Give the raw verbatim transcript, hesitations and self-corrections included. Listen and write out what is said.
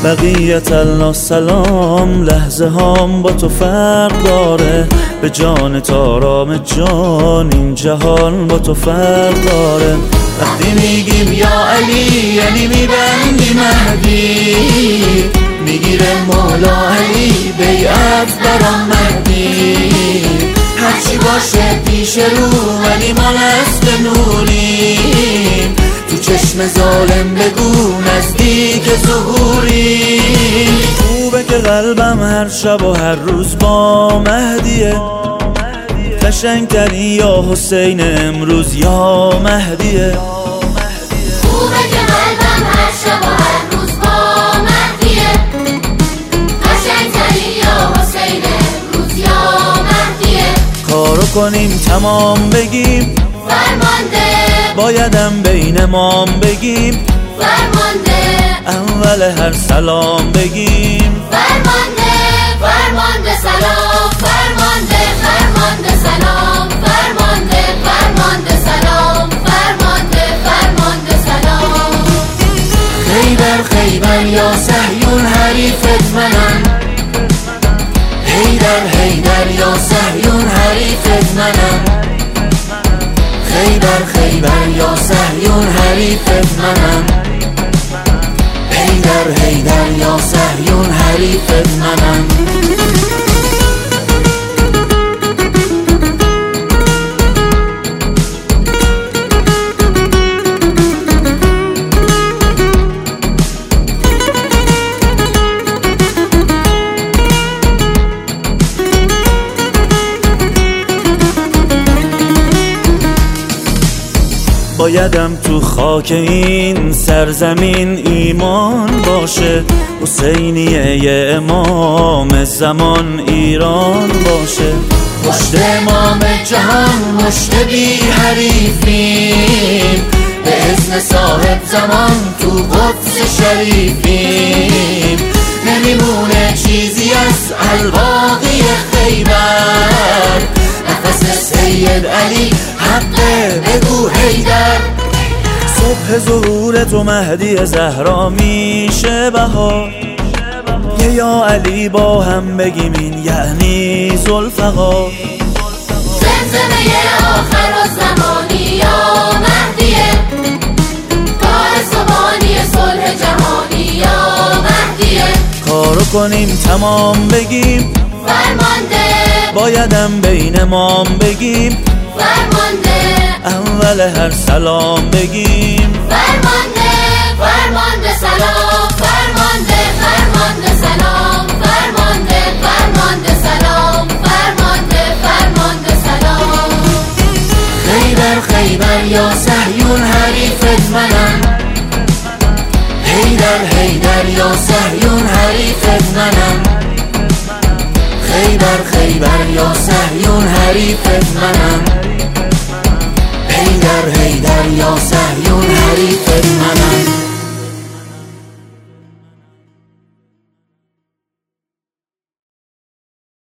بقیت الله سلام، لحظه هام با تو فرق داره، به جان تارام جان این جهان با تو فرق داره. وقتی میگیم یا علی یعنی میبندی مهدی، میگیره مولا علی بیعت برام مهدی. هرچی باشه پیش رو ولی ما نسل نوریم، تو چشم ظالم بگو نزدیک ظهوری. خوبه که قلبم هر شب و هر روز با مهدیه، قشنگترین یا حسین امروز یا مهدیه. خوبه که قلبم هر شب و هر روز با مهدیه، قشنگترین یا حسین امروز یا مهدیه. کارو کنیم تمام بگیم فرمانده، بایدم بین مام بگیم فرمانده، اول هر سلام بگیم فرمانده، فرمانده سلام، فرمانده، فرمانده سلام، فرمانده، فرمانده سلام، فرمانده، فرمانده سلام. خیبر خیبر یا صهیون حریفت منم، حیدر حیدر یا صهیون حریفت منم. خیبر خیبر یا صهیون حریفت منم، حیدر حیدر یا صهیون حریفت منم. بایدم تو خاک این سرزمین ایمان باشه، حسینیه امام زمان ایران باشه. پشت امام جهان مشت بی حریفیم، به اذن صاحب زمان تو قدس شریفیم. نمیمونه چیزی از الباقی خیبر، نفس سید علی حقه بگو حیدر. صبح ظهور تو مهدی زهرا میشه بهار، یه یا علی با هم بگیم این یعنی ذوالفقار. زمزمه آخر و زمانی یا مهدیه، کار صبحانی صلح جهانی یا مهدیه. کارو کنیم تمام بگیم فرمانده، بایدم بین مام بگیم فرمانده، اول هر سلام بگیم فرمانده، فرمانده سلام، فرمانده، فرمانده سلام، فرمانده، فرمانده سلام، فرمانده، فرمانده سلام. خیبر خیبر یا صهیون حریفت منم، حیدر حیدر یا صهیون حریفت منم. خیبر خیبر یا صهیون حریفت منم، حیدر حیدر یا صهیون حریفت منم.